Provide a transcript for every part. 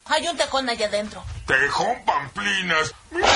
Hay un tejón allá adentro. ¡Tejón, pamplinas!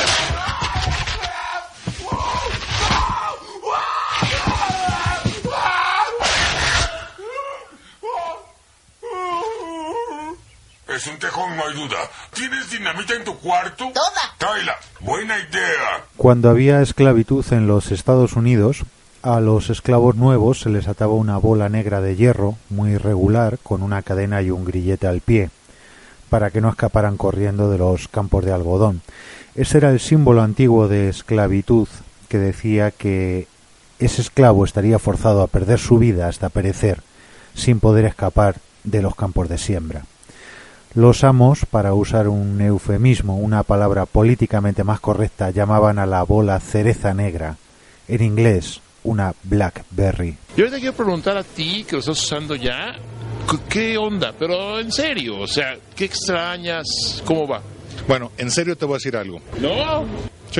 Es un tejón, no hay duda. ¿Tienes dinamita en tu cuarto? ¡Toda! Tráela. Buena idea. Cuando había esclavitud en los Estados Unidos, a los esclavos nuevos se les ataba una bola negra de hierro, muy irregular, con una cadena y un grillete al pie, para que no escaparan corriendo de los campos de algodón. Ese era el símbolo antiguo de esclavitud, que decía que ese esclavo estaría forzado a perder su vida hasta perecer, sin poder escapar de los campos de siembra. Los amos, para usar un eufemismo, una palabra políticamente más correcta, llamaban a la bola cereza negra, en inglés una blackberry. Yo te quiero preguntar a ti, que lo estás usando ya, ¿qué onda? Pero en serio, o sea, ¿qué extrañas? ¿Cómo va? Bueno, en serio te voy a decir algo. ¿No? Sí.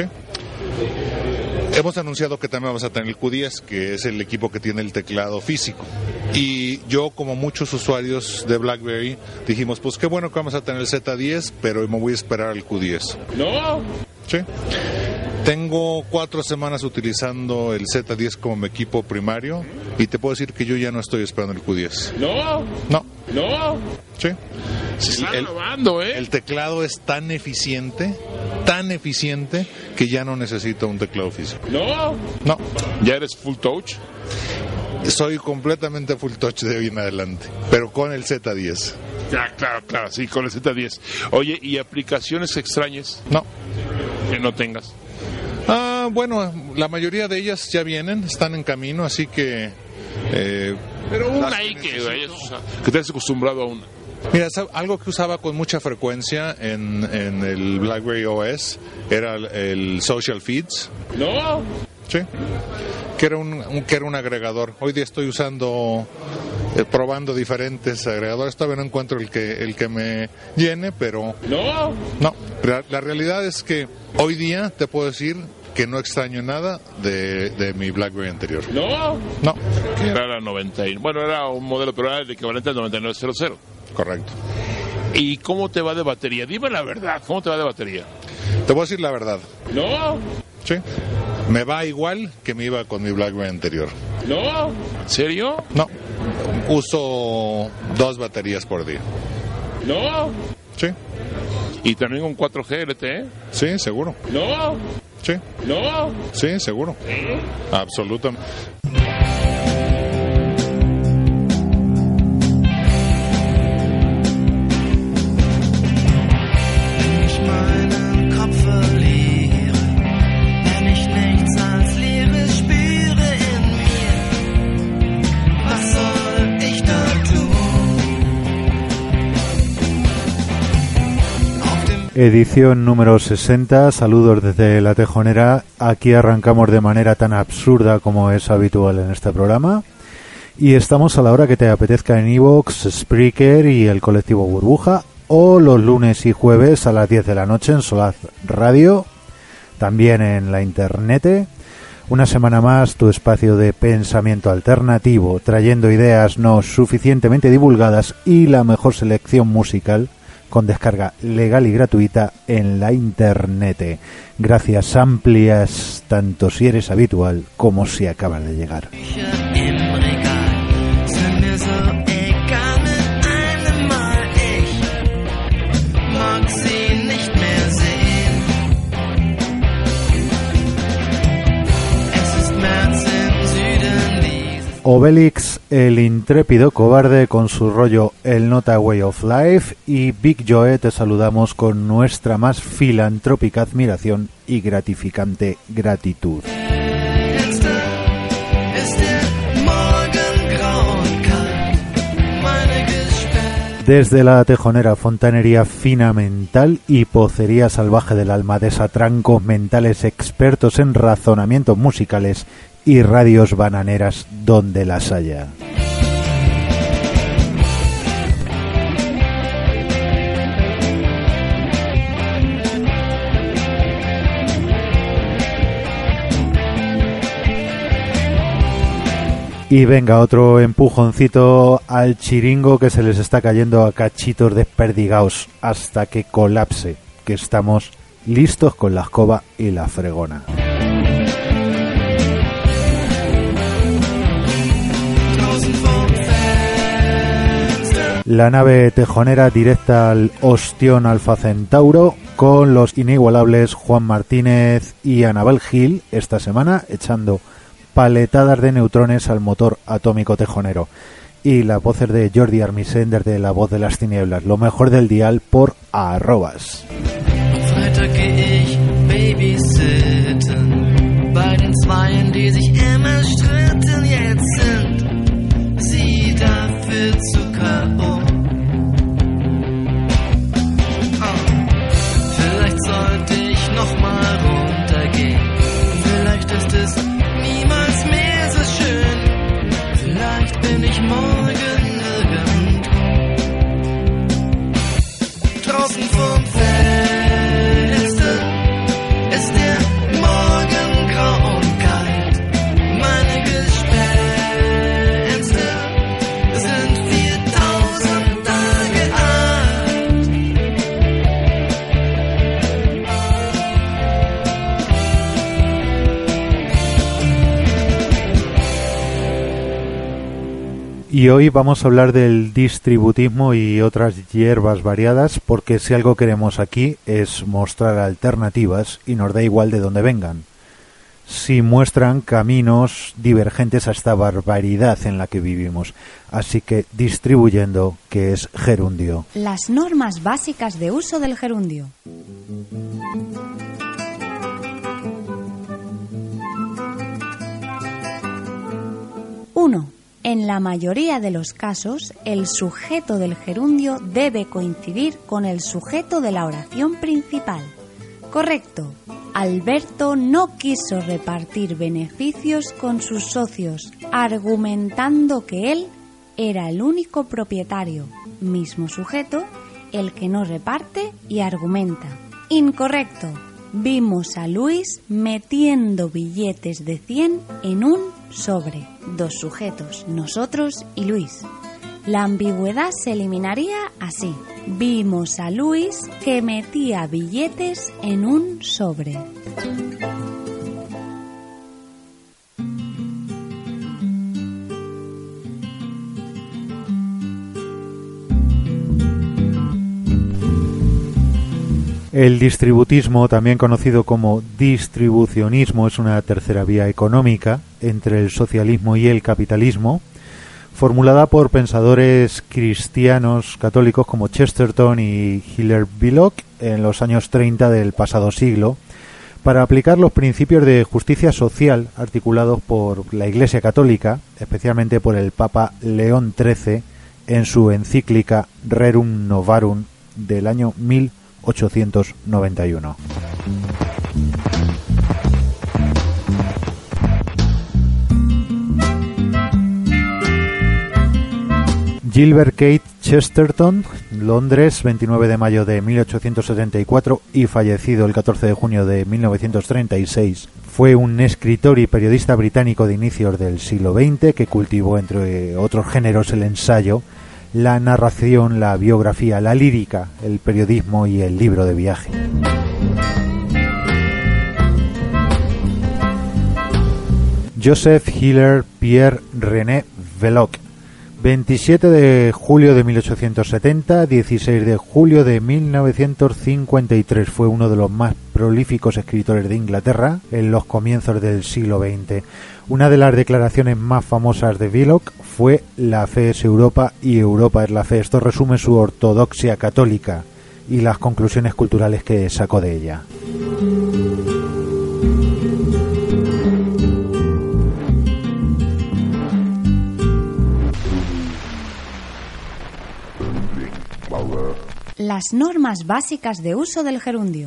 Hemos anunciado que también vamos a tener el Q10, que es el equipo que tiene el teclado físico. Y yo, como muchos usuarios de BlackBerry, dijimos, pues qué bueno que vamos a tener el Z10, pero me voy a esperar al Q10. ¿No? Sí. Tengo 4 semanas utilizando el Z10 como mi equipo primario y te puedo decir que yo ya no estoy esperando el Q10. ¿No? No. ¿No? Sí. Se está grabando, ¿eh? El teclado es tan eficiente, que ya no necesito un teclado físico. ¿No? No. ¿Ya eres full touch? Soy completamente full touch de hoy en adelante, pero con el Z10. Ya, claro, sí, con el Z10. Oye, ¿y aplicaciones extrañas? No. Que no tengas. Bueno, la mayoría de ellas ya vienen, están en camino, así que... pero una ahí que te has acostumbrado a una. Mira, algo que usaba con mucha frecuencia en el BlackBerry OS era el Social Feeds. ¿No? Sí. Que era un agregador. Hoy día estoy usando, probando diferentes agregadores. Todavía no encuentro el que me llene, pero... ¿No? No. La realidad es que hoy día te puedo decir que no extraño nada de mi BlackBerry anterior. ¿No? No. Que era la 90. Bueno, era un modelo, pero era el equivalente al 9900. Correcto. ¿Y cómo te va de batería? Dime la verdad, ¿cómo te va de batería? Te voy a decir la verdad. ¿No? Sí. Me va igual que me iba con mi BlackBerry anterior. ¿No? ¿En serio? No. Uso 2 baterías por día. ¿No? Sí. ¿Y también con 4G LTE? Sí, seguro. ¿No? Sí. ¿No? Sí, seguro. ¿Eh? Absolutamente. Edición número 60, saludos desde La Tejonera. Aquí arrancamos de manera tan absurda como es habitual en este programa. Y estamos a la hora que te apetezca en iVoox, Spreaker y el colectivo Burbuja, o los lunes y jueves a las 10 de la noche en Solaz Radio, también en la internet. Una semana más, tu espacio de pensamiento alternativo, trayendo ideas no suficientemente divulgadas y la mejor selección musical con descarga legal y gratuita en la internet. Gracias amplias, tanto si eres habitual como si acabas de llegar. Obelix, el intrépido cobarde con su rollo El Nota Way of Life, y Big Joe, te saludamos con nuestra más filantrópica admiración y gratificante gratitud. Desde la tejonera, fontanería fina mental y pocería salvaje del alma, desatrancos mentales expertos en razonamientos musicales y radios bananeras donde las haya. Y venga, otro empujoncito al chiringo que se les está cayendo a cachitos desperdigados hasta que colapse, que estamos listos con la escoba y la fregona. La nave tejonera directa al Ostión Alfa Centauro con los inigualables Juan Martínez y Anabel Gil esta semana echando paletadas de neutrones al motor atómico tejonero. Y las voces de Jordi Armisen desde La Voz de las Tinieblas. Lo mejor del dial por @. Freitag geh ich babysitten bei den Zweien, die sich immer stritten. Jetzt sind sie dafür zu K.O. Vielleicht sollte ich noch mal runtergehen. Vielleicht ist es niemals mehr so schön. Vielleicht bin ich morgen irgendwo draußen vom Fenster. Ist der Morgen grau und kalt. Meine Gespenster sind 4000 Tage alt. Y hoy vamos a hablar del distributismo y otras hierbas variadas, porque si algo queremos aquí es mostrar alternativas y nos da igual de dónde vengan. Si muestran caminos divergentes a esta barbaridad en la que vivimos. Así que distribuyendo, que es gerundio. Las normas básicas de uso del gerundio. Uno. En la mayoría de los casos, el sujeto del gerundio debe coincidir con el sujeto de la oración principal. Correcto. Alberto no quiso repartir beneficios con sus socios, argumentando que él era el único propietario, mismo sujeto, el que no reparte y argumenta. Incorrecto. Vimos a Luis metiendo billetes de 100 en un sobre. Dos sujetos, nosotros y Luis. La ambigüedad se eliminaría así. Vimos a Luis que metía billetes en un sobre. El distributismo, también conocido como distribucionismo, es una tercera vía económica entre el socialismo y el capitalismo, formulada por pensadores cristianos católicos como Chesterton y Hilaire Belloc en los años 30 del pasado siglo, para aplicar los principios de justicia social articulados por la Iglesia Católica, especialmente por el Papa León XIII en su encíclica Rerum Novarum del año 1891. Gilbert Keith Chesterton, Londres, 29 de mayo de 1874 y fallecido el 14 de junio de 1936, fue un escritor y periodista británico de inicios del siglo XX que cultivó, entre otros géneros, el ensayo, la narración, la biografía, la lírica, el periodismo y el libro de viaje. Joseph Hilaire Pierre René Belloc, 27 de julio de 1870, 16 de julio de 1953, fue uno de los más prolíficos escritores de Inglaterra en los comienzos del siglo XX. Una de las declaraciones más famosas de Belloc fue "La fe es Europa y Europa es la fe". Esto resume su ortodoxia católica y las conclusiones culturales que sacó de ella. Las normas básicas de uso del gerundio.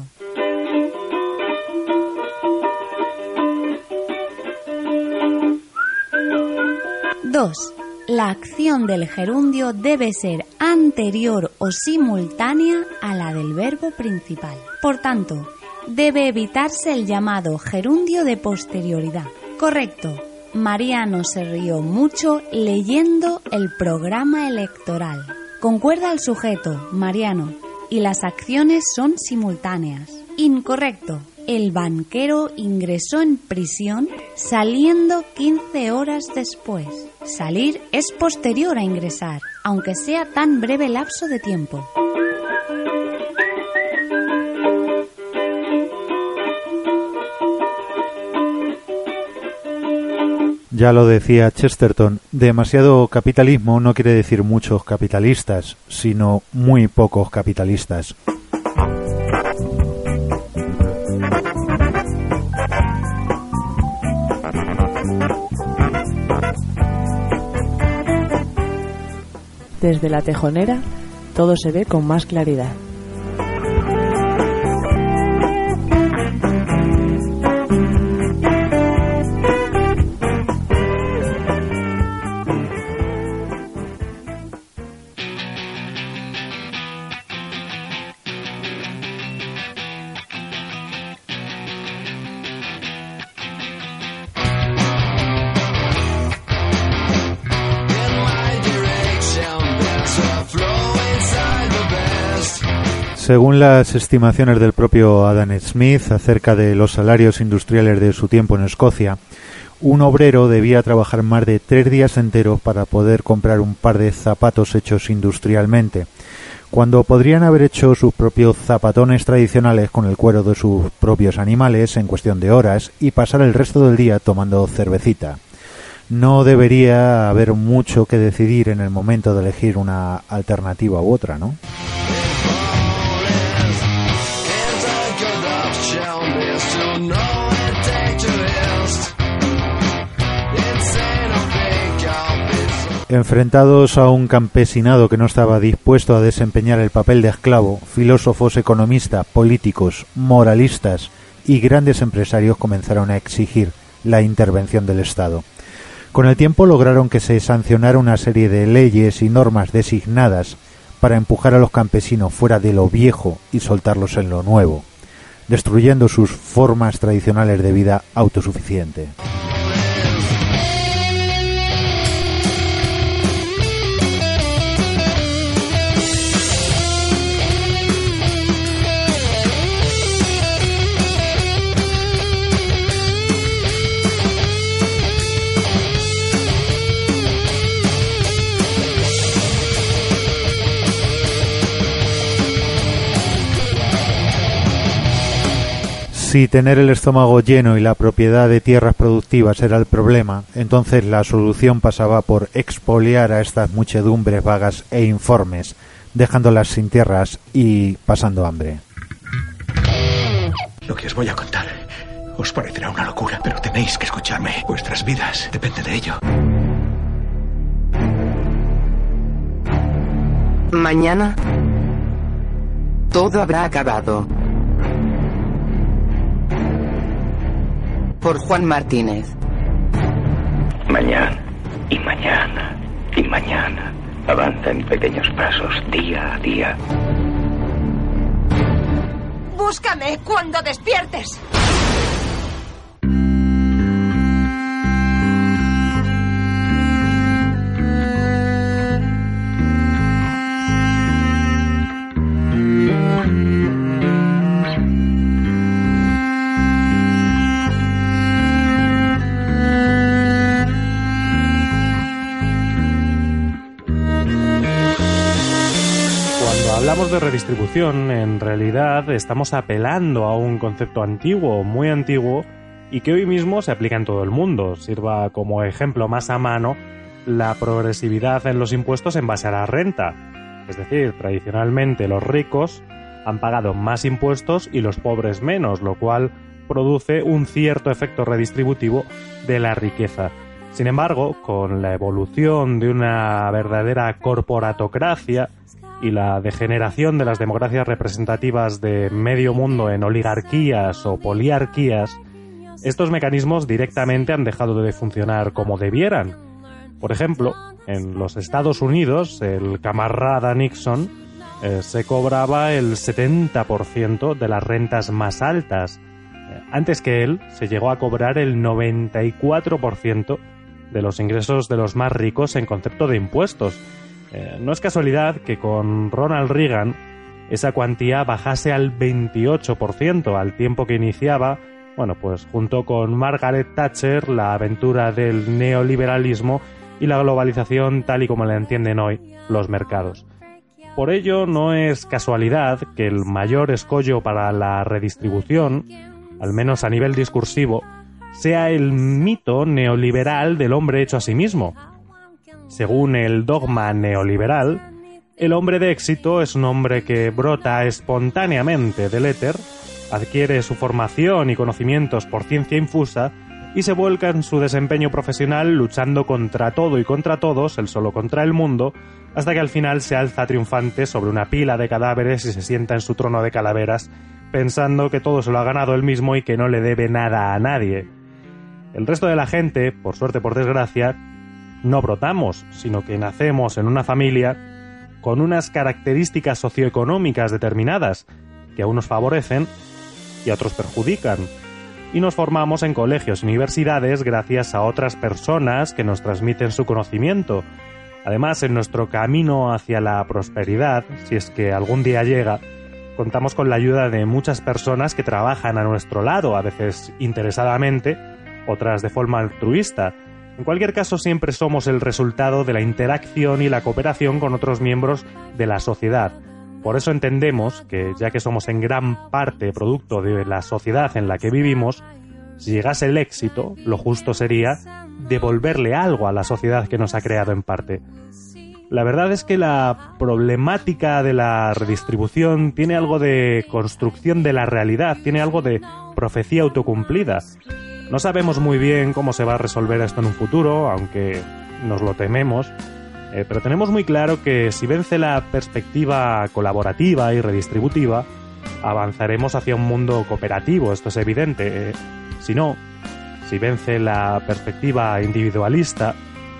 Dos. La acción del gerundio debe ser anterior o simultánea a la del verbo principal. Por tanto, debe evitarse el llamado gerundio de posterioridad. Correcto. Mariano se rió mucho leyendo el programa electoral. Concuerda el sujeto, Mariano, y las acciones son simultáneas. Incorrecto. El banquero ingresó en prisión saliendo 15 horas después. Salir es posterior a ingresar, aunque sea tan breve lapso de tiempo. Ya lo decía Chesterton, demasiado capitalismo no quiere decir muchos capitalistas, sino muy pocos capitalistas. Desde la Tejonera, todo se ve con más claridad. Según las estimaciones del propio Adam Smith acerca de los salarios industriales de su tiempo en Escocia, un obrero debía trabajar más de 3 días enteros para poder comprar un par de zapatos hechos industrialmente, cuando podrían haber hecho sus propios zapatones tradicionales con el cuero de sus propios animales en cuestión de horas y pasar el resto del día tomando cervecita. No debería haber mucho que decidir en el momento de elegir una alternativa u otra, ¿no? Enfrentados a un campesinado que no estaba dispuesto a desempeñar el papel de esclavo, filósofos, economistas, políticos, moralistas y grandes empresarios comenzaron a exigir la intervención del Estado. Con el tiempo lograron que se sancionara una serie de leyes y normas designadas para empujar a los campesinos fuera de lo viejo y soltarlos en lo nuevo, destruyendo sus formas tradicionales de vida autosuficiente. Si tener el estómago lleno y la propiedad de tierras productivas era el problema, entonces la solución pasaba por expoliar a estas muchedumbres vagas e informes, dejándolas sin tierras y pasando hambre. Lo que os voy a contar os parecerá una locura, pero tenéis que escucharme. Vuestras vidas dependen de ello. Mañana todo habrá acabado. Por Juan Martínez. Mañana, y mañana, y mañana. Avanza en pequeños pasos, día a día. ¡Búscame cuando despiertes! Hablamos de redistribución, en realidad estamos apelando a un concepto antiguo, muy antiguo, y que hoy mismo se aplica en todo el mundo. Sirva como ejemplo más a mano la progresividad en los impuestos en base a la renta. Es decir, tradicionalmente los ricos han pagado más impuestos y los pobres menos, lo cual produce un cierto efecto redistributivo de la riqueza. Sin embargo, con la evolución de una verdadera corporatocracia y la degeneración de las democracias representativas de medio mundo en oligarquías o poliarquías, estos mecanismos directamente han dejado de funcionar como debieran. Por ejemplo, en los Estados Unidos, el camarada Nixon se cobraba el 70% de las rentas más altas. Antes que él, se llegó a cobrar el 94% de los ingresos de los más ricos en concepto de impuestos. No es casualidad que con Ronald Reagan esa cuantía bajase al 28%, al tiempo que iniciaba, pues junto con Margaret Thatcher, la aventura del neoliberalismo y la globalización tal y como la entienden hoy los mercados. Por ello, no es casualidad que el mayor escollo para la redistribución, al menos a nivel discursivo, sea el mito neoliberal del hombre hecho a sí mismo. Según el dogma neoliberal, el hombre de éxito es un hombre que brota espontáneamente del éter, adquiere su formación y conocimientos por ciencia infusa y se vuelca en su desempeño profesional luchando contra todo y contra todos, él solo contra el mundo, hasta que al final se alza triunfante sobre una pila de cadáveres y se sienta en su trono de calaveras, pensando que todo se lo ha ganado él mismo y que no le debe nada a nadie. El resto de la gente, por suerte o por desgracia, no brotamos, sino que nacemos en una familia con unas características socioeconómicas determinadas que a unos favorecen y a otros perjudican, y nos formamos en colegios y universidades gracias a otras personas que nos transmiten su conocimiento. Además, en nuestro camino hacia la prosperidad, si es que algún día llega, contamos con la ayuda de muchas personas que trabajan a nuestro lado, a veces interesadamente, otras de forma altruista. En cualquier caso, siempre somos el resultado de la interacción y la cooperación con otros miembros de la sociedad. Por eso entendemos que, ya que somos en gran parte producto de la sociedad en la que vivimos, si llegase el éxito, lo justo sería devolverle algo a la sociedad que nos ha creado en parte. La verdad es que la problemática de la redistribución tiene algo de construcción de la realidad, tiene algo de profecía autocumplida. No sabemos muy bien cómo se va a resolver esto en un futuro, aunque nos lo tememos, pero tenemos muy claro que si vence la perspectiva colaborativa y redistributiva, avanzaremos hacia un mundo cooperativo, esto es evidente. Si no, si vence la perspectiva individualista,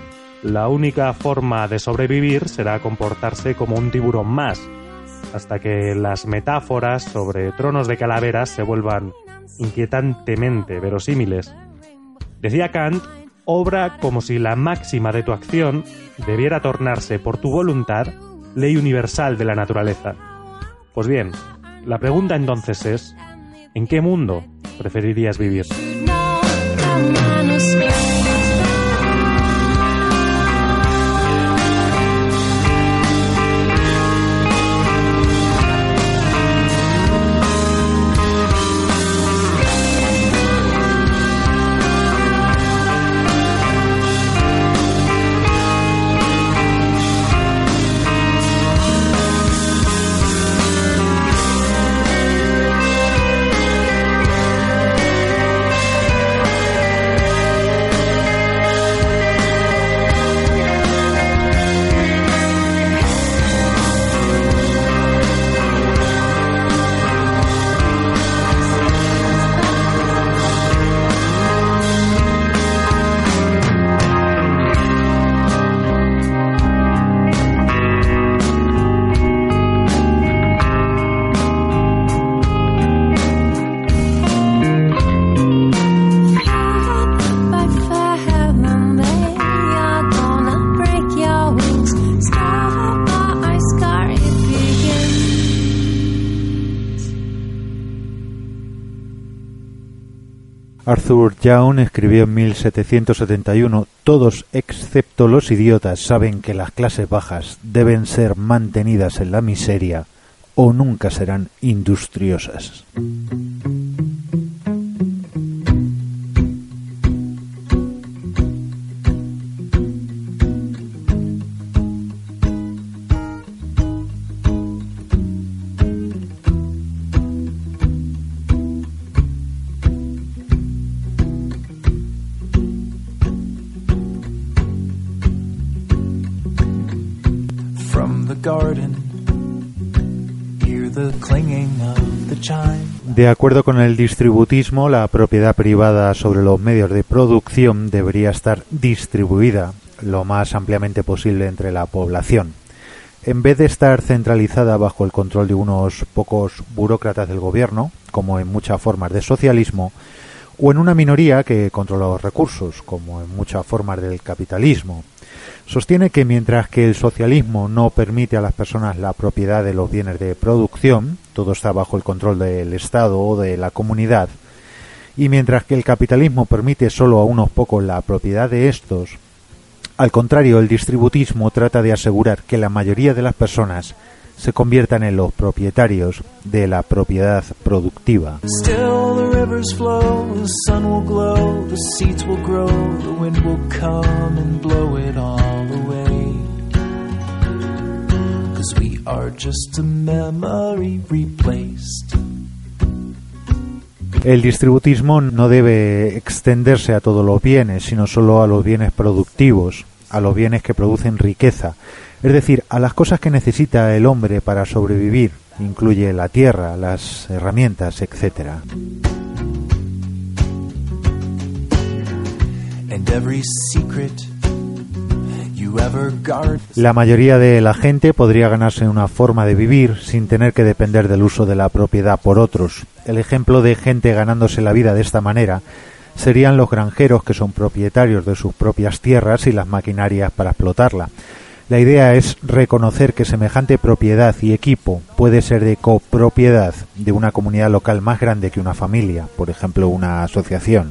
la única forma de sobrevivir será comportarse como un tiburón más, hasta que las metáforas sobre tronos de calaveras se vuelvan inquietantemente verosímiles. Decía Kant, obra como si la máxima de tu acción debiera tornarse por tu voluntad ley universal de la naturaleza. Pues bien, la pregunta entonces es, ¿en qué mundo preferirías vivir? Arthur Young escribió en 1771: todos excepto los idiotas saben que las clases bajas deben ser mantenidas en la miseria o nunca serán industriosas. De acuerdo con el distributismo, la propiedad privada sobre los medios de producción debería estar distribuida lo más ampliamente posible entre la población, en vez de estar centralizada bajo el control de unos pocos burócratas del gobierno, como en muchas formas de socialismo, o en una minoría que controla los recursos, como en muchas formas del capitalismo. Sostiene que mientras que el socialismo no permite a las personas la propiedad de los bienes de producción, todo está bajo el control del Estado o de la comunidad, y mientras que el capitalismo permite solo a unos pocos la propiedad de estos, al contrario, el distributismo trata de asegurar que la mayoría de las personas se conviertan en los propietarios de la propiedad productiva. El distributismo no debe extenderse a todos los bienes, sino solo a los bienes productivos, a los bienes que producen riqueza, es decir, a las cosas que necesita el hombre para sobrevivir, incluye la tierra, las herramientas, etc. La mayoría de la gente podría ganarse una forma de vivir sin tener que depender del uso de la propiedad por otros. El ejemplo de gente ganándose la vida de esta manera serían los granjeros que son propietarios de sus propias tierras y las maquinarias para explotarla. La idea es reconocer que semejante propiedad y equipo puede ser de copropiedad de una comunidad local más grande que una familia, por ejemplo, una asociación.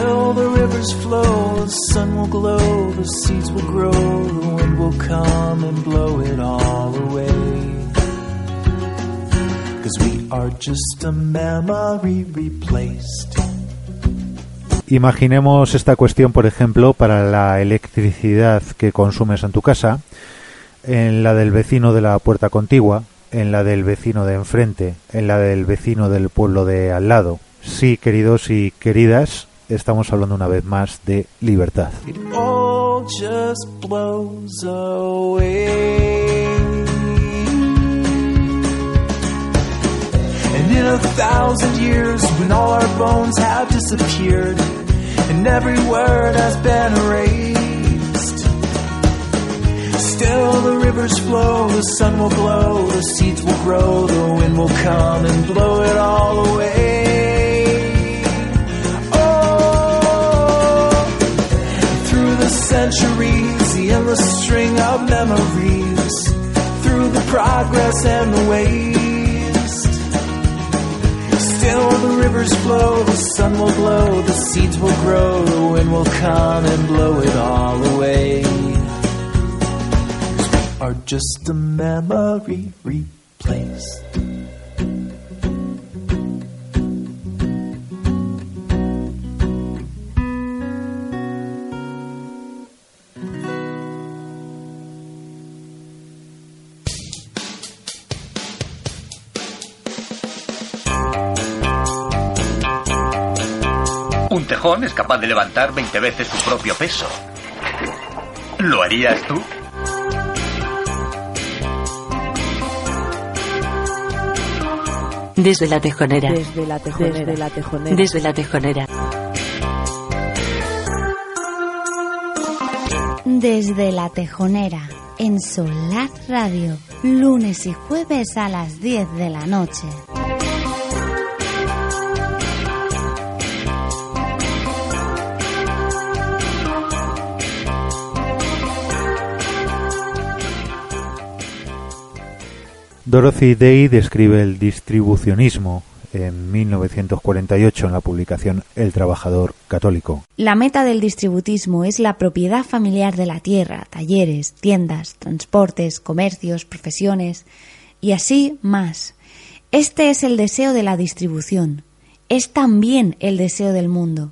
Imaginemos esta cuestión, por ejemplo, para la electricidad que consumes en tu casa, en la del vecino de la puerta contigua, en la del vecino de enfrente, en la del vecino del pueblo de al lado. Sí, queridos y queridas, estamos hablando una vez más de libertad. And in 1,000 years, when all our bones have disappeared, and every word has been erased, still the rivers flow, the sun will glow, the seeds will grow, the wind will come and blow it all away. Oh, through the centuries, the endless string of memories, through the progress and the waste, still the rivers flow, the sun will glow, the seeds will grow, the wind will come and blow it all away. We are just a memory replaced. Un tejón es capaz de levantar 20 veces su propio peso. ¿Lo harías tú? Desde la tejonera. Desde la tejonera. Desde la tejonera. Desde la tejonera. Desde la tejonera, en Solar Radio, lunes y jueves a las 10 de la noche. Dorothy Day describe el distribucionismo en 1948 en la publicación El Trabajador Católico. La meta del distributismo es la propiedad familiar de la tierra, talleres, tiendas, transportes, comercios, profesiones y así más. Este es el deseo de la distribución. Es también el deseo del mundo.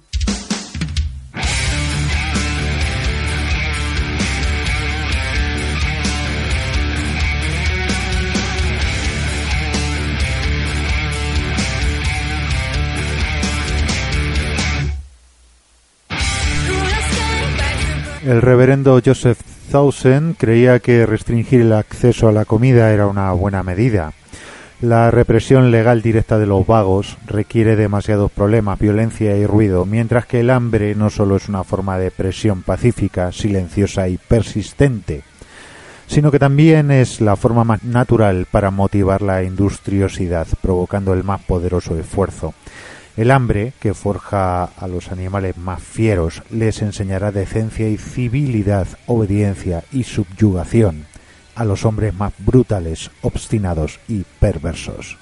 El reverendo Joseph Townsend creía que restringir el acceso a la comida era una buena medida. La represión legal directa de los vagos requiere demasiados problemas, violencia y ruido, mientras que el hambre no solo es una forma de presión pacífica, silenciosa y persistente, sino que también es la forma más natural para motivar la industriosidad, provocando el más poderoso esfuerzo. El hambre, que forja a los animales más fieros, les enseñará decencia y civilidad, obediencia y subyugación a los hombres más brutales, obstinados y perversos.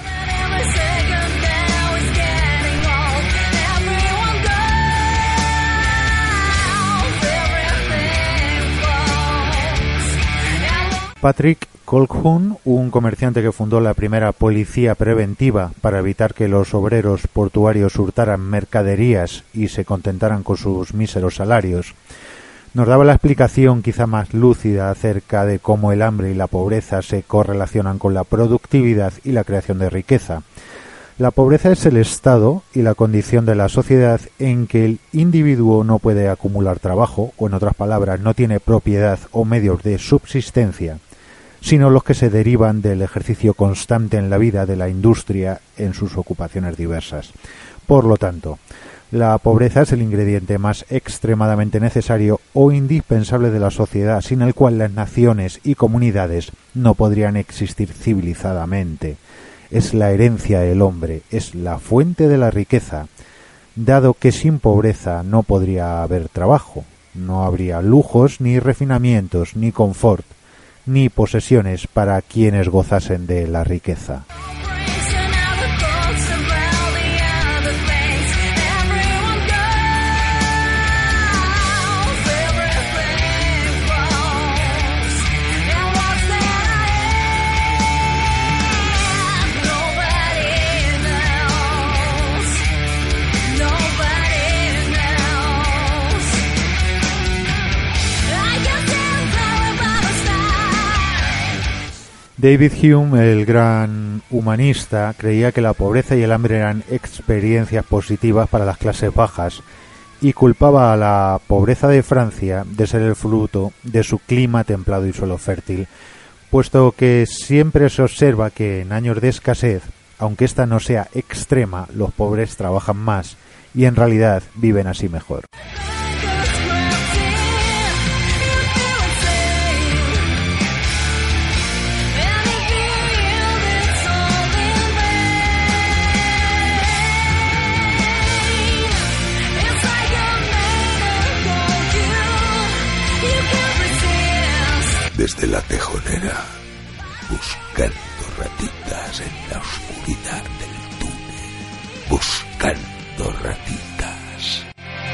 Patrick Colquhoun, un comerciante que fundó la primera policía preventiva para evitar que los obreros portuarios hurtaran mercaderías y se contentaran con sus míseros salarios, nos daba la explicación quizá más lúcida acerca de cómo el hambre y la pobreza se correlacionan con la productividad y la creación de riqueza. La pobreza es el estado y la condición de la sociedad en que el individuo no puede acumular trabajo, o en otras palabras, no tiene propiedad o medios de subsistencia, sino los que se derivan del ejercicio constante en la vida de la industria en sus ocupaciones diversas. Por lo tanto, la pobreza es el ingrediente más extremadamente necesario o indispensable de la sociedad, sin el cual las naciones y comunidades no podrían existir civilizadamente. Es la herencia del hombre, es la fuente de la riqueza, dado que sin pobreza no podría haber trabajo, no habría lujos, ni refinamientos, ni confort, ni posesiones para quienes gozasen de la riqueza. David Hume, el gran humanista, creía que la pobreza y el hambre eran experiencias positivas para las clases bajas y culpaba a la pobreza de Francia de ser el fruto de su clima templado y suelo fértil, puesto que siempre se observa que en años de escasez, aunque ésta no sea extrema, los pobres trabajan más y en realidad viven así mejor. Desde la tejonera, buscando ratitas en la oscuridad del túnel, buscando ratitas.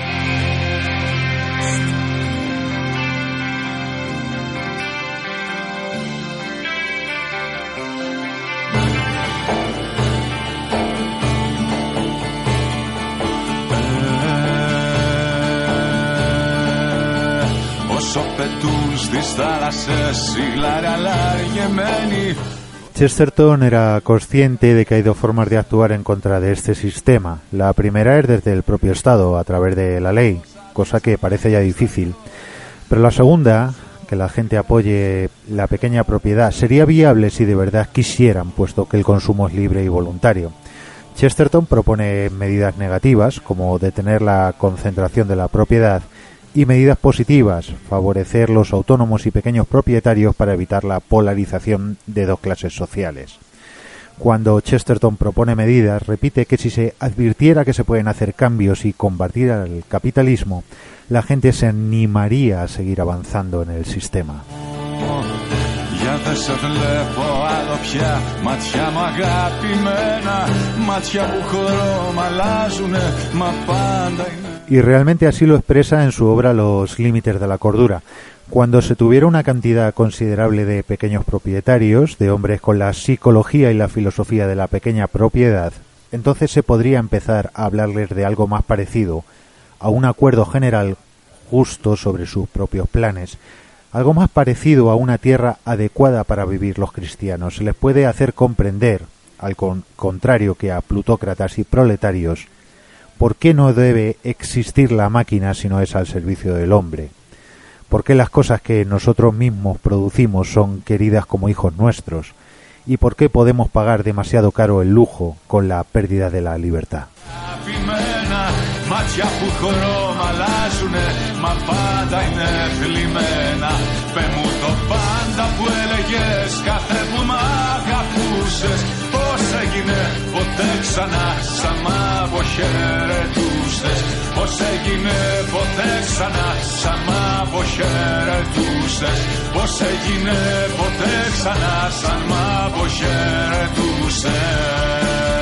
Chesterton era consciente de que hay dos formas de actuar en contra de este sistema. La primera es desde el propio Estado, a través de la ley, cosa que parece ya difícil. Pero la segunda, que la gente apoye la pequeña propiedad, sería viable si de verdad quisieran, puesto que el consumo es libre y voluntario. Chesterton propone medidas negativas, como detener la concentración de la propiedad, y medidas positivas, favorecer los autónomos y pequeños propietarios para evitar la polarización de dos clases sociales. Cuando Chesterton propone medidas, repite que si se advirtiera que se pueden hacer cambios y combatir al capitalismo, la gente se animaría a seguir avanzando en el sistema. Y realmente así lo expresa en su obra Los límites de la cordura. Cuando se tuviera una cantidad considerable de pequeños propietarios, de hombres con la psicología y la filosofía de la pequeña propiedad, entonces se podría empezar a hablarles de algo más parecido a un acuerdo general justo sobre sus propios planes, algo más parecido a una tierra adecuada para vivir los cristianos. Se les puede hacer comprender, al contrario que a plutócratas y proletarios, por qué no debe existir la máquina si no es al servicio del hombre, por qué las cosas que nosotros mismos producimos son queridas como hijos nuestros, y por qué podemos pagar demasiado caro el lujo con la pérdida de la libertad. που έλεγες κάθε που μ' αγαπούσες. Πώς έγινε ποτέ ξανά σαν μ' αποχαιρετούσες. Πώς έγινε ποτέ ξανά σαν μ' αποχαιρετούσες. Πώς έγινε ποτέ ξανά σαν μ' αποχαιρετούσες.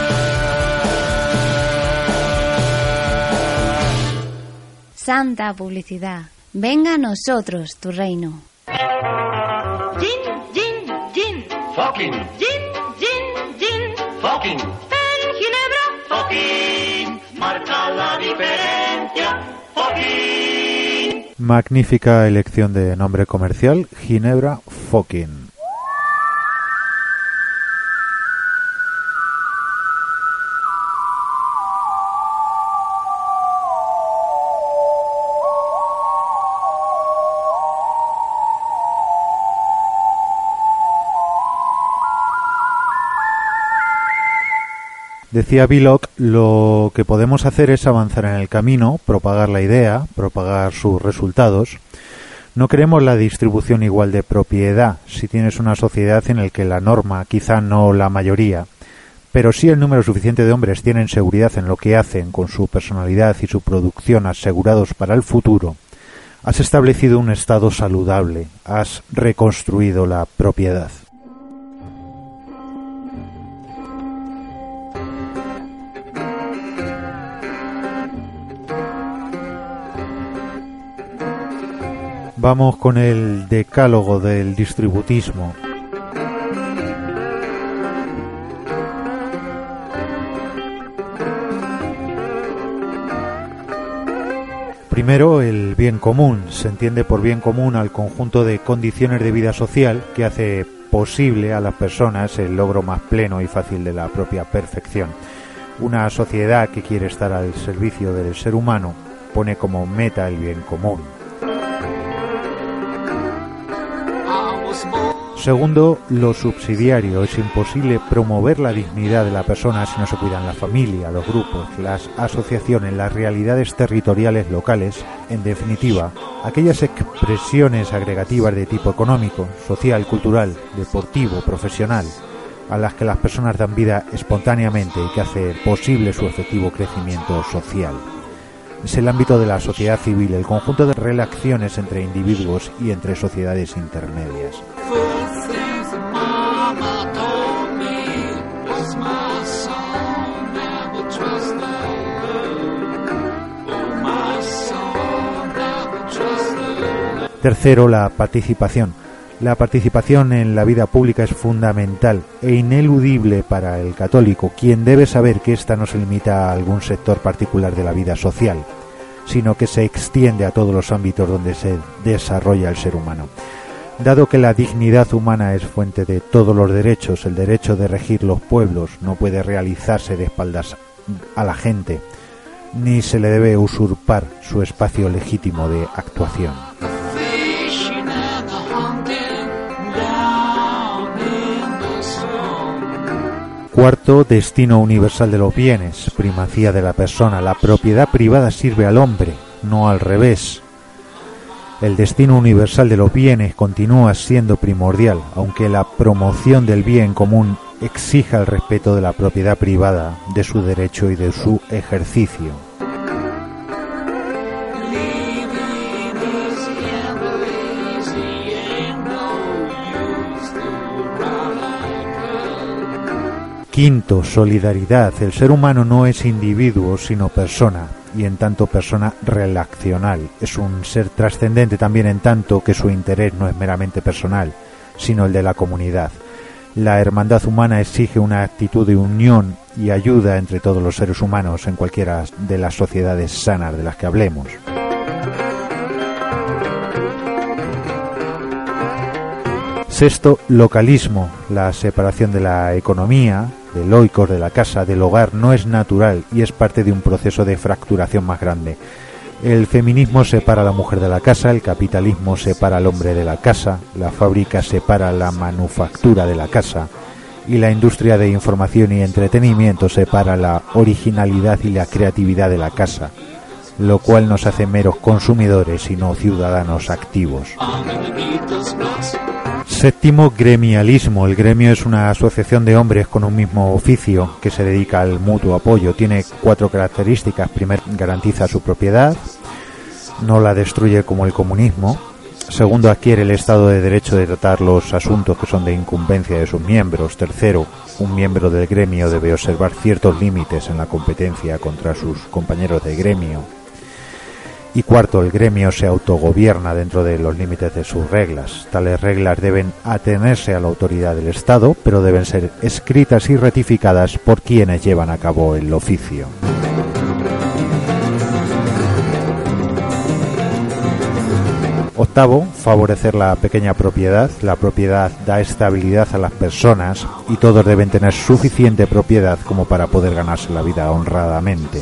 Santa publicidad. Venga a nosotros tu reino. Gin, gin, gin. Fucking. Gin, gin, gin. Fucking. En Ginebra. Fucking. Marca la diferencia. Fucking. Magnífica elección de nombre comercial, Ginebra Fucking. Decía Billock, lo que podemos hacer es avanzar en el camino, propagar la idea, propagar sus resultados. No queremos la distribución igual de propiedad si tienes una sociedad en la que la norma, quizá no la mayoría, pero sí el número suficiente de hombres tienen seguridad en lo que hacen con su personalidad y su producción asegurados para el futuro. Has establecido un estado saludable, has reconstruido la propiedad. Vamos con el decálogo del distributismo. Primero, el bien común. Se entiende por bien común al conjunto de condiciones de vida social que hace posible a las personas el logro más pleno y fácil de la propia perfección. Una sociedad que quiere estar al servicio del ser humano pone como meta el bien común. Segundo, lo subsidiario. Es imposible promover la dignidad de la persona si no se cuidan la familia, los grupos, las asociaciones, las realidades territoriales locales, en definitiva, aquellas expresiones agregativas de tipo económico, social, cultural, deportivo, profesional, a las que las personas dan vida espontáneamente y que hace posible su efectivo crecimiento social. Es el ámbito de la sociedad civil, el conjunto de relaciones entre individuos y entre sociedades intermedias. Tercero, la participación. La participación en la vida pública es fundamental e ineludible para el católico, quien debe saber que ésta no se limita a algún sector particular de la vida social, sino que se extiende a todos los ámbitos donde se desarrolla el ser humano. Dado que la dignidad humana es fuente de todos los derechos, el derecho de regir los pueblos no puede realizarse de espaldas a la gente, ni se le debe usurpar su espacio legítimo de actuación. Cuarto, destino universal de los bienes, primacía de la persona. La propiedad privada sirve al hombre, no al revés. El destino universal de los bienes continúa siendo primordial, aunque la promoción del bien común exija el respeto de la propiedad privada, de su derecho y de su ejercicio. Quinto, solidaridad. El ser humano no es individuo, sino persona, y en tanto persona relacional. Es un ser trascendente también en tanto que su interés no es meramente personal, sino el de la comunidad. La hermandad humana exige una actitud de unión y ayuda entre todos los seres humanos en cualquiera de las sociedades sanas de las que hablemos. Sexto, localismo. La separación de la economía, del oikos, de la casa, del hogar, no es natural y es parte de un proceso de fracturación más grande. El feminismo separa a la mujer de la casa, el capitalismo separa al hombre de la casa, la fábrica separa la manufactura de la casa y la industria de información y entretenimiento separa la originalidad y la creatividad de la casa, lo cual nos hace meros consumidores y no ciudadanos activos. Séptimo, gremialismo. El gremio es una asociación de hombres con un mismo oficio que se dedica al mutuo apoyo. Tiene 4 características. Primero, garantiza su propiedad, no la destruye como el comunismo. Segundo, adquiere el Estado de derecho de tratar los asuntos que son de incumbencia de sus miembros. Tercero, un miembro del gremio debe observar ciertos límites en la competencia contra sus compañeros de gremio. Y cuarto, el gremio se autogobierna dentro de los límites de sus reglas. Tales reglas deben atenerse a la autoridad del Estado, pero deben ser escritas y ratificadas por quienes llevan a cabo el oficio. Octavo, favorecer la pequeña propiedad. La propiedad da estabilidad a las personas y todos deben tener suficiente propiedad como para poder ganarse la vida honradamente.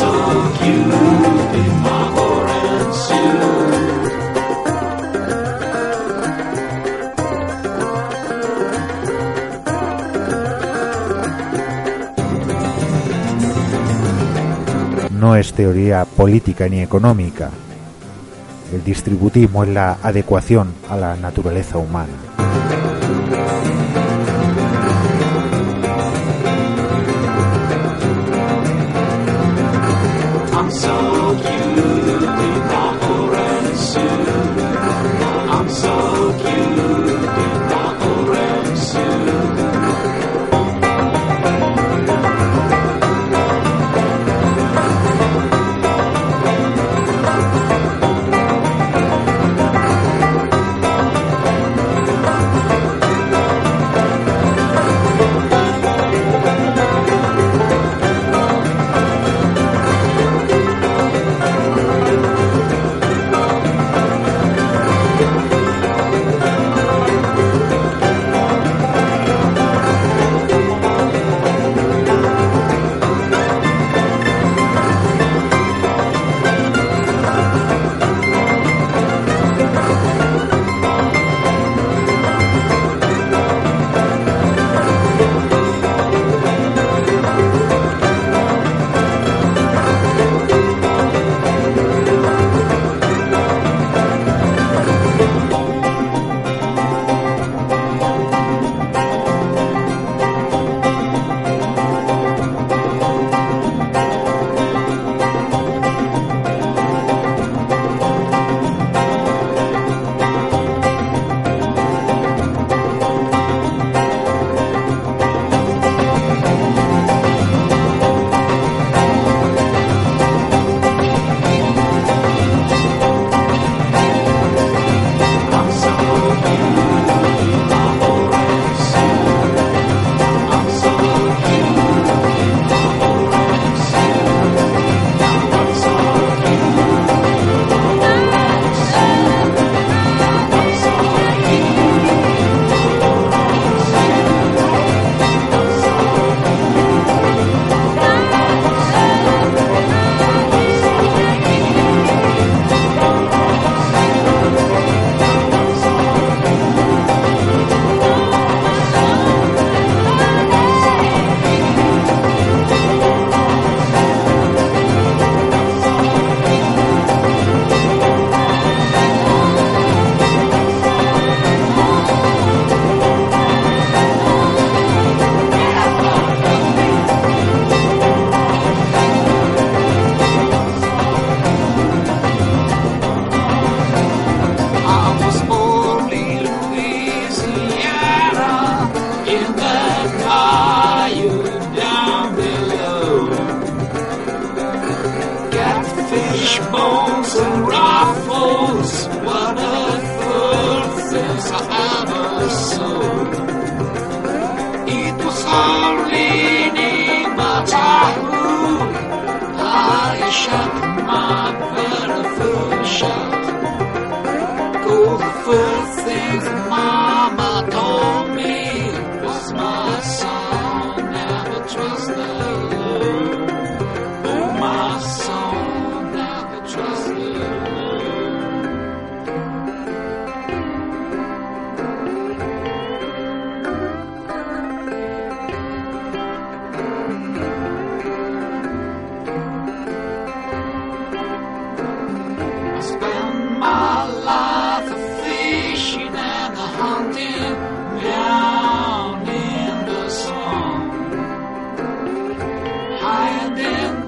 No es teoría política ni económica. El distributismo es la adecuación a la naturaleza humana.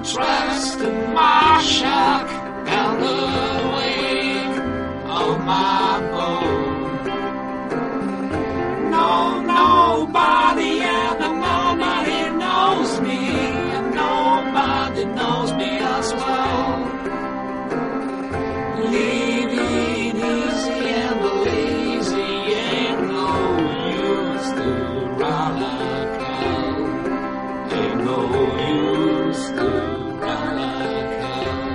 trusting my shock down the wake of my boat. No, nobody and nobody knows me, and nobody knows me as well. Living easy and lazy ain't no use to run like hell. Ain't no use to run like hell.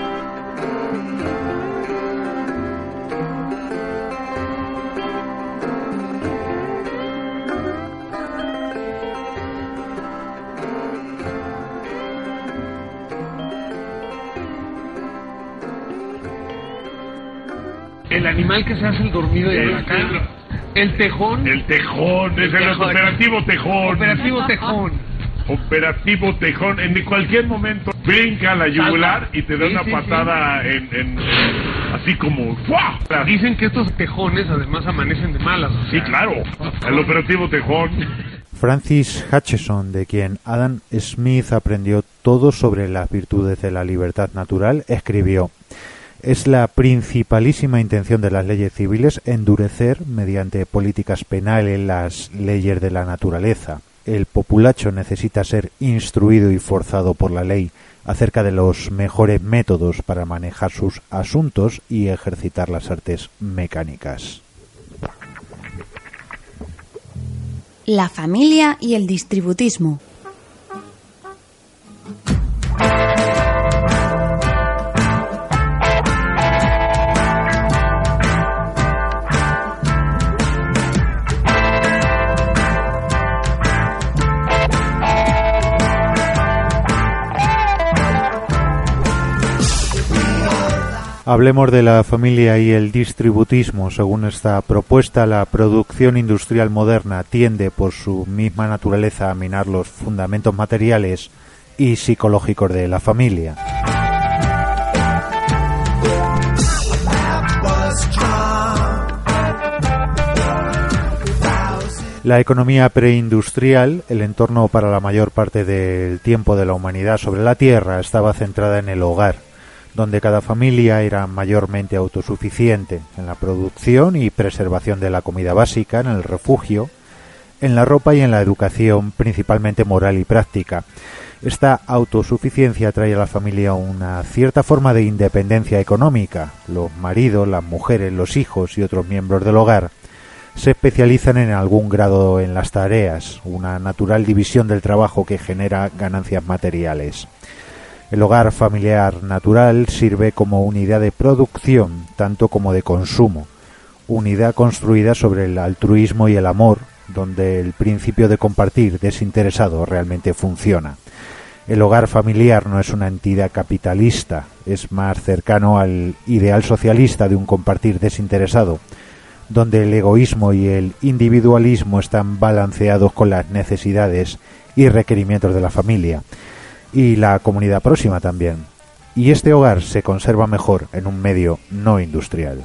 El animal que se hace el dormido y el acá. El tejón. El tejón, es el operativo tejón. Operativo tejón. Operativo tejón. En cualquier momento brinca a la yugular y te da una patada en así como ¡fua! Dicen que estos tejones además amanecen de malas. O sea, sí, claro. El operativo tejón. Francis Hutcheson, de quien Adam Smith aprendió todo sobre las virtudes de la libertad natural, escribió: es la principalísima intención de las leyes civiles endurecer mediante políticas penales las leyes de la naturaleza. El populacho necesita ser instruido y forzado por la ley acerca de los mejores métodos para manejar sus asuntos y ejercitar las artes mecánicas. La familia y el distributismo. Hablemos de la familia y el distributismo. Según esta propuesta, la producción industrial moderna tiende por su misma naturaleza a minar los fundamentos materiales y psicológicos de la familia. La economía preindustrial, el entorno para la mayor parte del tiempo de la humanidad sobre la Tierra, estaba centrada en el hogar, donde cada familia era mayormente autosuficiente en la producción y preservación de la comida básica, en el refugio, en la ropa y en la educación, principalmente moral y práctica. Esta autosuficiencia trae a la familia una cierta forma de independencia económica. Los maridos, las mujeres, los hijos y otros miembros del hogar se especializan en algún grado en las tareas, una natural división del trabajo que genera ganancias materiales. El hogar familiar natural sirve como unidad de producción, tanto como de consumo, unidad construida sobre el altruismo y el amor, donde el principio de compartir desinteresado realmente funciona. El hogar familiar no es una entidad capitalista, es más cercano al ideal socialista de un compartir desinteresado, donde el egoísmo y el individualismo están balanceados con las necesidades y requerimientos de la familia y la comunidad próxima también. Y este hogar se conserva mejor en un medio no industrial.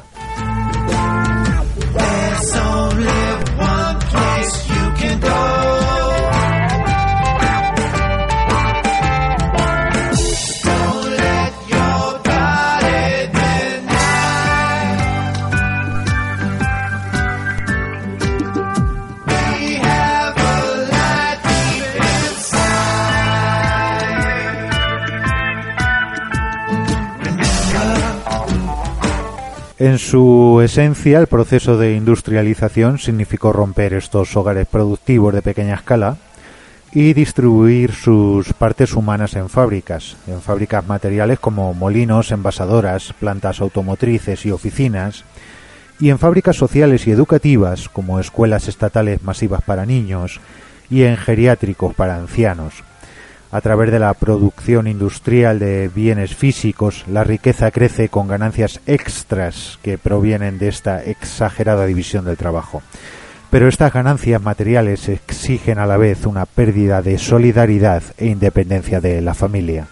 En su esencia, el proceso de industrialización significó romper estos hogares productivos de pequeña escala y distribuir sus partes humanas en fábricas materiales como molinos, envasadoras, plantas automotrices y oficinas, y en fábricas sociales y educativas como escuelas estatales masivas para niños y en geriátricos para ancianos. A través de la producción industrial de bienes físicos, la riqueza crece con ganancias extras que provienen de esta exagerada división del trabajo. Pero estas ganancias materiales exigen a la vez una pérdida de solidaridad e independencia de la familia.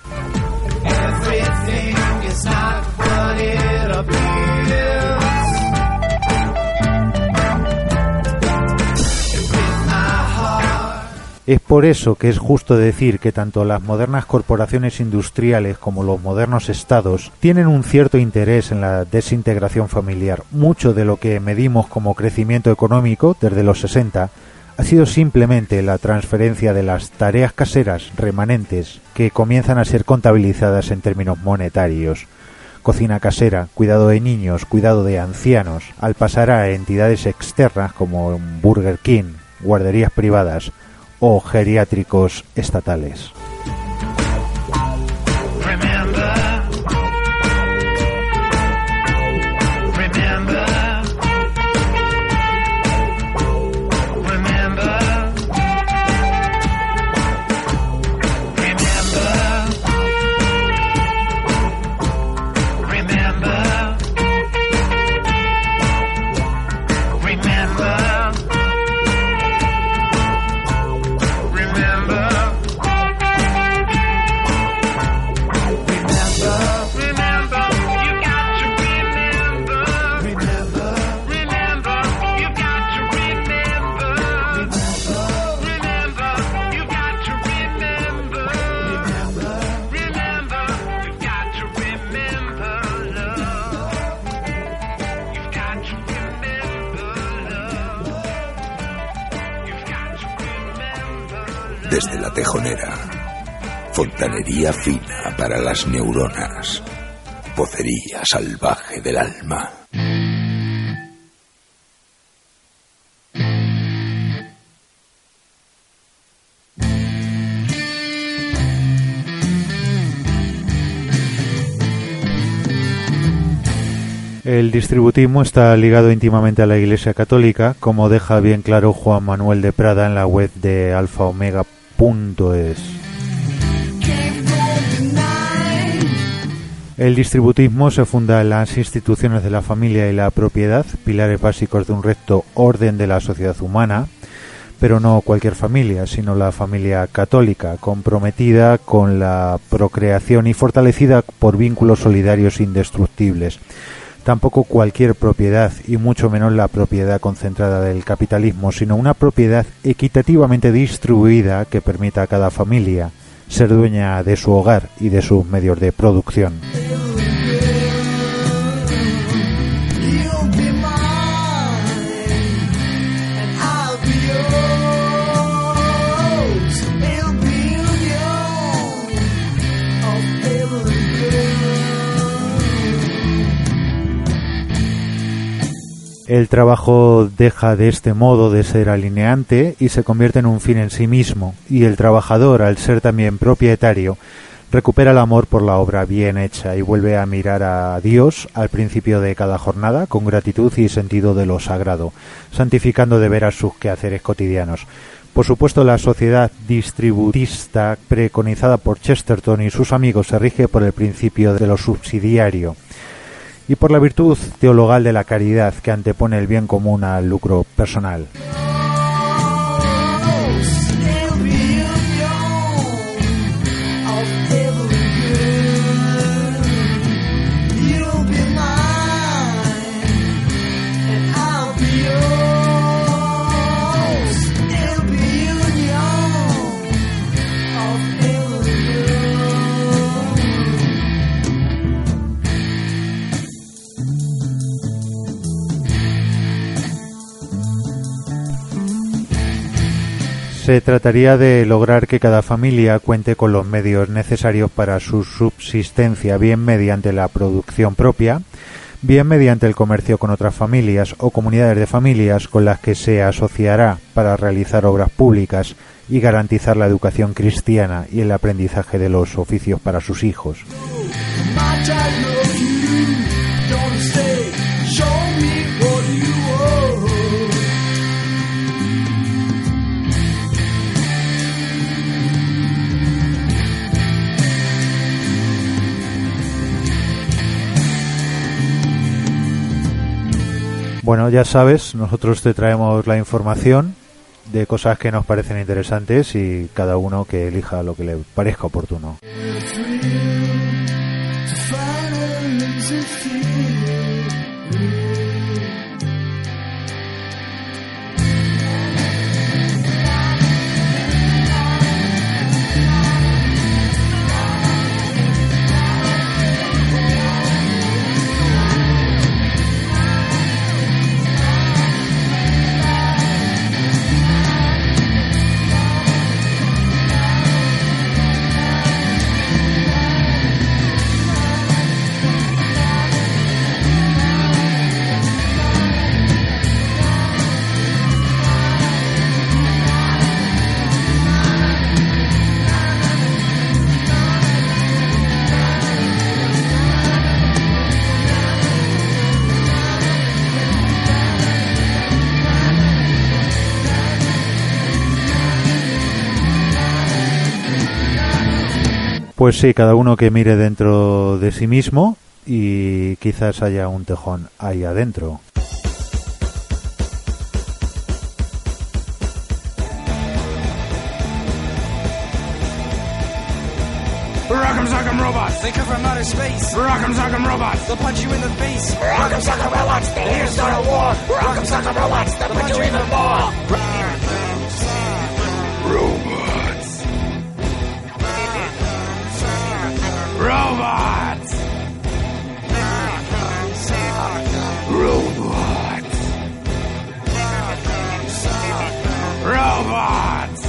Es por eso que es justo decir que tanto las modernas corporaciones industriales como los modernos estados tienen un cierto interés en la desintegración familiar. Mucho de lo que medimos como crecimiento económico desde los 60 ha sido simplemente la transferencia de las tareas caseras remanentes que comienzan a ser contabilizadas en términos monetarios. Cocina casera, cuidado de niños, cuidado de ancianos, al pasar a entidades externas como Burger King, guarderías privadas o geriátricos estatales. Desde la Tejonera, fontanería fina para las neuronas, vocería salvaje del alma. El distributismo está ligado íntimamente a la Iglesia Católica, como deja bien claro Juan Manuel de Prada en la web de alfaomega.es. El distributismo se funda en las instituciones de la familia y la propiedad, pilares básicos de un recto orden de la sociedad humana, pero no cualquier familia, sino la familia católica, comprometida con la procreación y fortalecida por vínculos solidarios indestructibles. Tampoco cualquier propiedad, y mucho menos la propiedad concentrada del capitalismo, sino una propiedad equitativamente distribuida que permita a cada familia ser dueña de su hogar y de sus medios de producción. El trabajo deja de este modo de ser alineante y se convierte en un fin en sí mismo, y el trabajador, al ser también propietario, recupera el amor por la obra bien hecha y vuelve a mirar a Dios al principio de cada jornada con gratitud y sentido de lo sagrado, santificando de veras sus quehaceres cotidianos. Por supuesto, la sociedad distributista preconizada por Chesterton y sus amigos se rige por el principio de lo subsidiario y por la virtud teologal de la caridad que antepone el bien común al lucro personal. Se trataría de lograr que cada familia cuente con los medios necesarios para su subsistencia, bien mediante la producción propia, bien mediante el comercio con otras familias o comunidades de familias con las que se asociará para realizar obras públicas y garantizar la educación cristiana y el aprendizaje de los oficios para sus hijos. Bueno, ya sabes, nosotros te traemos la información de cosas que nos parecen interesantes y cada uno que elija lo que le parezca oportuno. Pues sí, cada uno que mire dentro de sí mismo y quizás haya un tejón ahí adentro. Rock'em sock'em robots. They come from outer space. Rock'em sock'em robots. They'll punch you in the face. Rock'em sock'em robots. They're here to start a war. Rock'em sock'em robots. They'll punch you even more. Robots. Robots. Robots. Robots.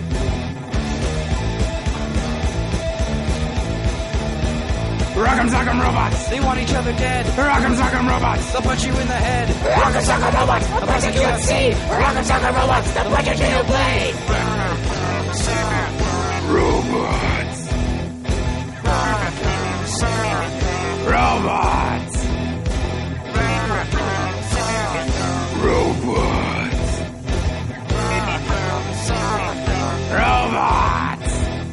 Rock'em sock'em robots. They want each other dead. Rock'em sock'em robots. They'll punch you in the head. Rock'em sock'em robots. They'll punch you at sea. Rock'em sock'em robots. They'll punch you your blade. Robots. Robots. Robots. Robots.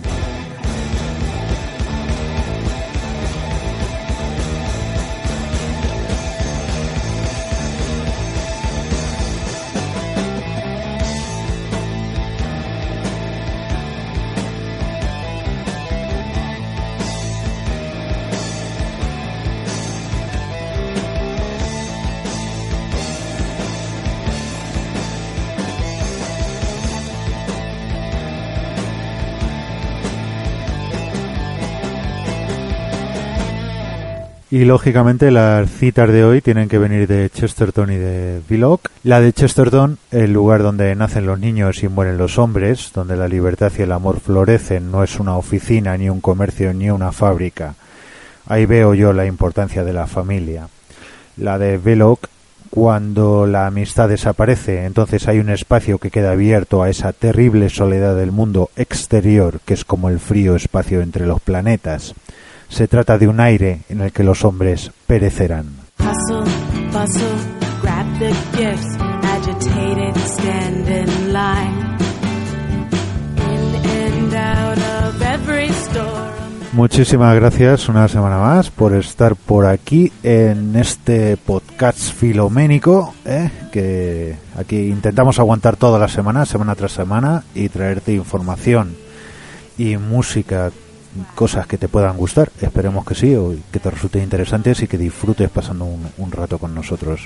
Y lógicamente las citas de hoy tienen que venir de Chesterton y de Belloc. La de Chesterton, el lugar donde nacen los niños y mueren los hombres, donde la libertad y el amor florecen, no es una oficina, ni un comercio, ni una fábrica. Ahí veo yo la importancia de la familia. La de Belloc, cuando la amistad desaparece, entonces hay un espacio que queda abierto a esa terrible soledad del mundo exterior, que es como el frío espacio entre los planetas. Se trata de un aire en el que los hombres perecerán. Hustle, bustle, grab the gifts, agitated, stand in line. In and out of every store. Muchísimas gracias una semana más por estar por aquí en este podcast filoménico, que aquí intentamos aguantar toda la semana, semana tras semana, y traerte información y música, cosas que te puedan gustar. Esperemos que sí, o que te resulten interesantes y que disfrutes pasando un rato con nosotros.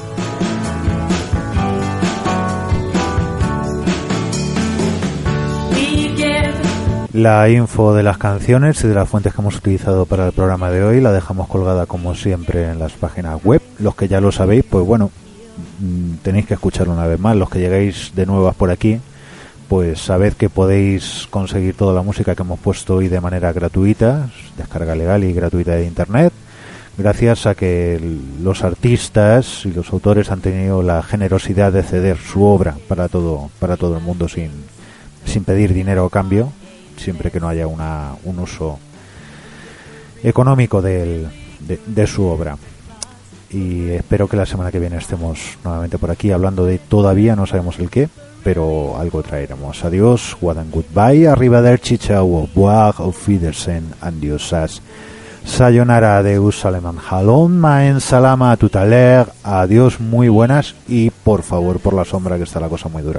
La info de las canciones y de las fuentes que hemos utilizado para el programa de hoy la dejamos colgada como siempre en las páginas web. Los que ya lo sabéis, pues bueno, tenéis que escucharlo una vez más. Los que llegáis de nuevas por aquí, pues sabed que podéis conseguir toda la música que hemos puesto hoy de manera gratuita, descarga legal y gratuita de internet, gracias a que los artistas y los autores han tenido la generosidad de ceder su obra para todo el mundo sin pedir dinero a cambio, siempre que no haya un uso económico de su obra. Y espero que la semana que viene estemos nuevamente por aquí hablando de todavía no sabemos el qué, pero algo traeremos. Adiós, Wadan goodbye, arrivederci, ciao, au revoir, auf Wiedersehen, adiosas, sayonara, adeus, aleman, halom, maen, salama, tutaler, adiós, muy buenas, y por favor, por la sombra, que está la cosa muy dura.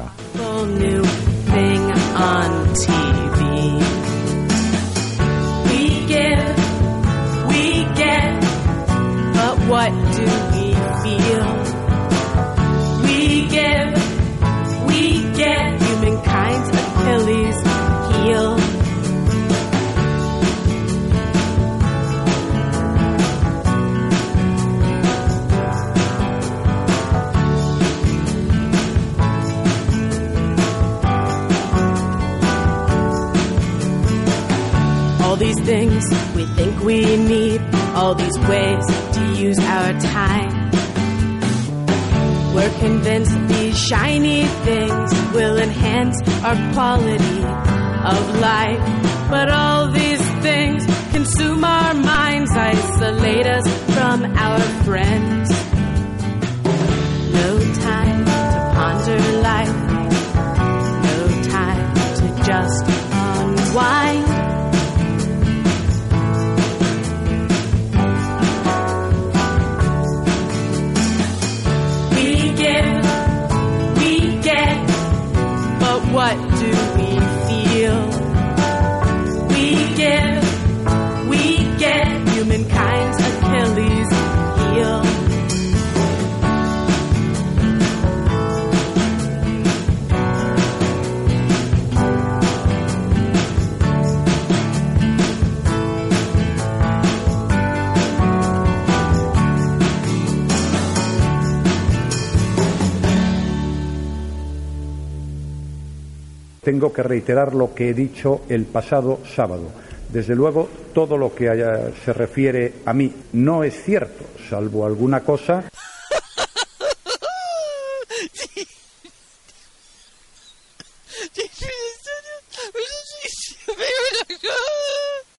What do we feel? We get humankind's Achilles heel. All these things we think we need, all these ways to use our time. We're convinced these shiny things will enhance our quality of life. But all these things consume our minds, isolate us from our friends. No time to ponder life, no time to just unwind. tengo que reiterar lo que he dicho el pasado sábado. Desde luego, todo lo que se refiere a mí no es cierto, salvo alguna cosa.